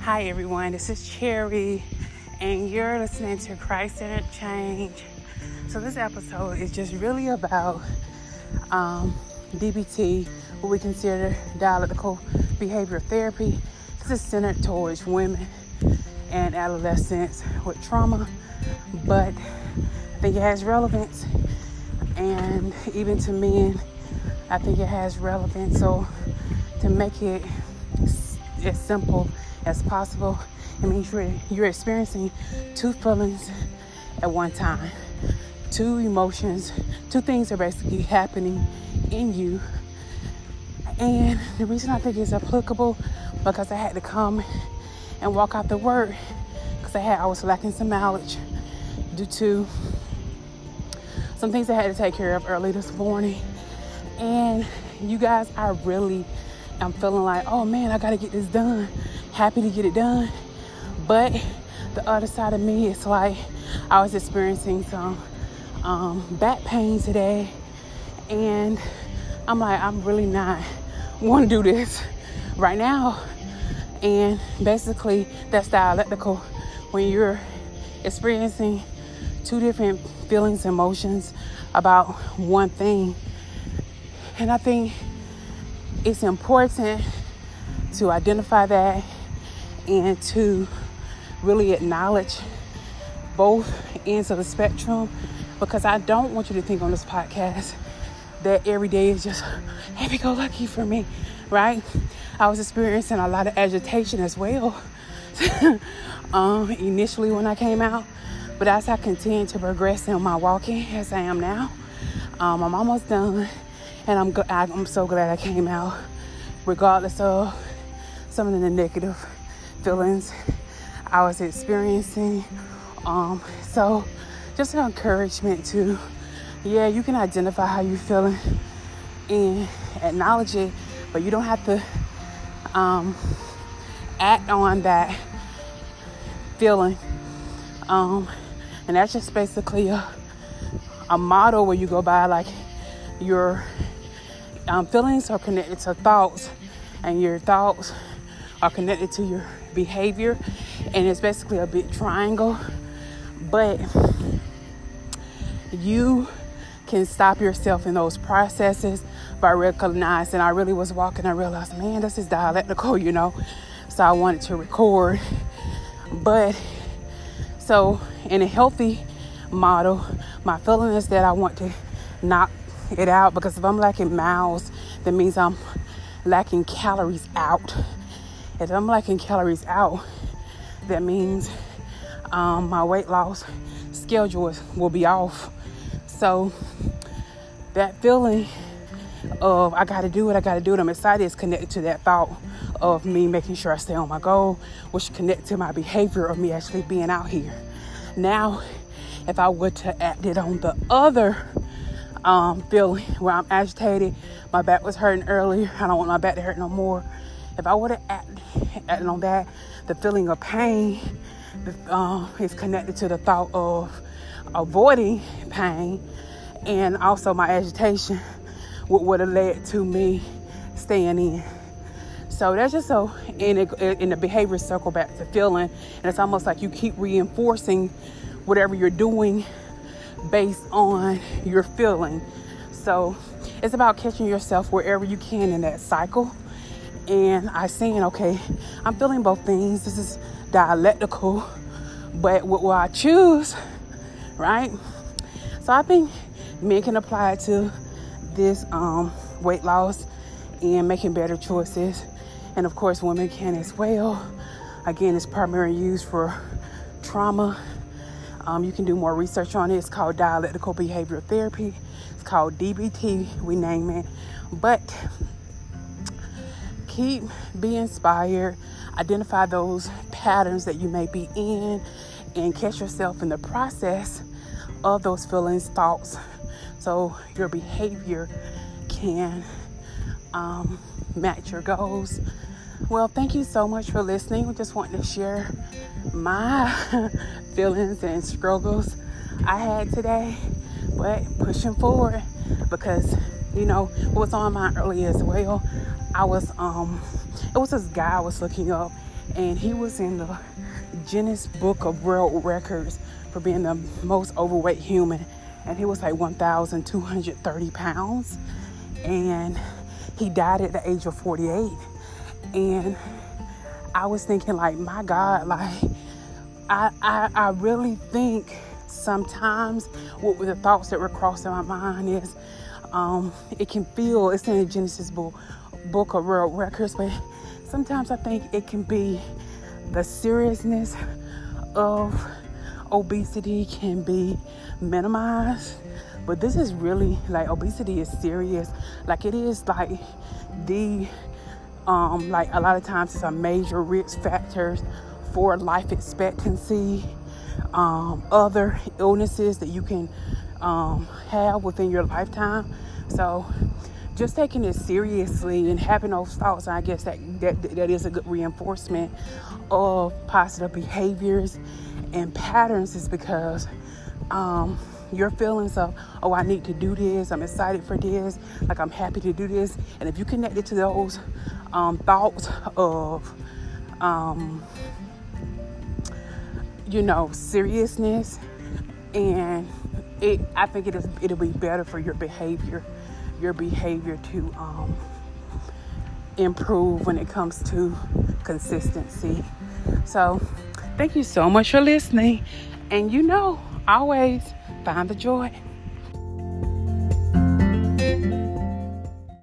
Hi everyone, this is Cherry, and you're listening to Christ-Centered Change. So this episode is just really about DBT, what we consider dialectical behavioral therapy. This is centered towards women and adolescents with trauma, but I think it has relevance, and even to men, I think it has relevance. So to make it as simple as possible, it means you're experiencing two feelings at one time, two emotions, two things are basically happening in you. And the reason I think it's applicable, because I had to come and walk out the word, because I was lacking some knowledge due to some things I had to take care of early this morning. And you guys, I'm feeling like, oh man, I gotta get this done. Happy to get it done. But the other side of me is like, I was experiencing some back pain today, and I'm like, I'm really not want to do this right now. And basically that's dialectical, when you're experiencing two different feelings, emotions about one thing. And I think it's important to identify that and to really acknowledge both ends of the spectrum, because I don't want you to think on this podcast that every day is just happy-go-lucky for me, right? I was experiencing a lot of agitation as well initially when I came out, but as I continue to progress in my walking as I am now, I'm almost done, and I'm so glad I came out regardless of some of the negative feelings I was experiencing. So just an encouragement to, you can identify how you're feeling and acknowledge it, but you don't have to act on that feeling. And that's just basically a model where you go by, like, your feelings are connected to thoughts, and your thoughts are connected to your behavior, and it's basically a big triangle. But you can stop yourself in those processes by recognizing. I really was walking, I realized, man, this is dialectical, so I wanted to record. But so in a healthy model, my feeling is that I want to knock it out, because if I'm lacking miles, that means I'm lacking calories out. If I'm lacking calories out, that means my weight loss schedule will be off. So that feeling of I gotta do it, I'm excited, is connected to that thought of me making sure I stay on my goal, which connect to my behavior of me actually being out here. Now, if I were to act it on the other feeling, where I'm agitated, my back was hurting earlier, I don't want my back to hurt no more. If I were to act on that, the feeling of pain is connected to the thought of avoiding pain, and also my agitation would have led to me staying in. So that's just so in the behavior circle back to feeling, and it's almost like you keep reinforcing whatever you're doing based on your feeling. So it's about catching yourself wherever you can in that cycle, and I saying, okay, I'm feeling both things. This is dialectical, but what will I choose, right? So I think men can apply it to this weight loss and making better choices, and of course women can as well. Again, it's primarily used for trauma. You can do more research on it. It's called dialectical behavioral therapy. It's called DBT, we name it. But be inspired, identify those patterns that you may be in, and catch yourself in the process of those feelings, thoughts, so your behavior can match your goals. Well, thank you so much for listening. We just wanted to share my feelings and struggles I had today, but pushing forward, because what was on my mind earlier as well, it was this guy I was looking up, and he was in the Guinness Book of World Records for being the most overweight human, and he was like 1,230 pounds, and he died at the age of 48. And I was thinking, like, my God, like, I really think sometimes what were the thoughts that were crossing my mind is, it can feel, it's in the Genesis Book of World Records, but sometimes I think it can be the seriousness of obesity can be minimized. But this is really, like, obesity is serious. Like, it is like like a lot of times it's a major risk factors for life expectancy, other illnesses that you can have within your lifetime. So just taking it seriously and having those thoughts, I guess that is a good reinforcement of positive behaviors and patterns, is because your feelings of, oh, I need to do this, I'm excited for this, like I'm happy to do this. And if you connect it to those thoughts of, seriousness, and I think it'll be better for your behavior to improve when it comes to consistency. So thank you so much for listening, and always find the joy.